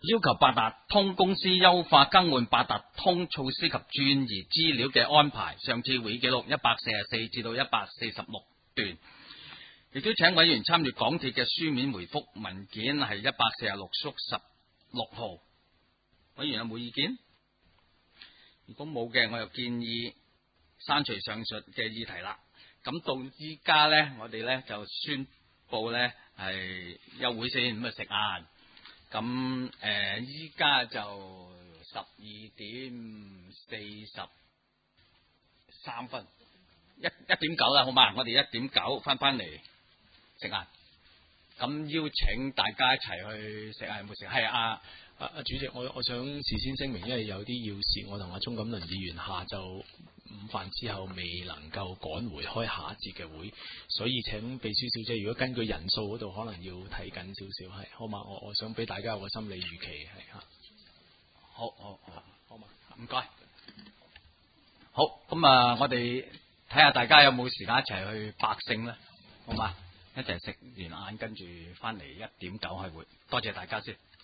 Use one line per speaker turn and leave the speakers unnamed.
要求八達通公司優化更換八達通措施及轉移資料嘅安排。上次會議記錄144至到146段，亦都請委員參閱港鐵嘅書面回覆文件係146/16號。委員有冇意見？如果冇嘅，我又建議刪除上述嘅議題啦。咁到依家呢，我哋呢就宣布呢係休會先，咁啊食晏。咁依家就12:43，1點9啦，好嘛？我哋1點9翻嚟食晏。咁邀請大家一齊去食晏，有冇食？係
主席，我想事先聲明，因為有啲要事，我同阿鍾錦麟議員下晝午飯之後未能夠趕回開下一節嘅會，所以請秘書小姐，如果根據人數嗰度可能要睇緊少少，係好嘛？我想俾大家有個心理預期係嚇。好嘛？
唔該。好，咁啊，我哋睇下大家有冇時間一齊去百勝啦，好嘛？一齊食完晏，跟住翻嚟1點9開會。多謝大家先。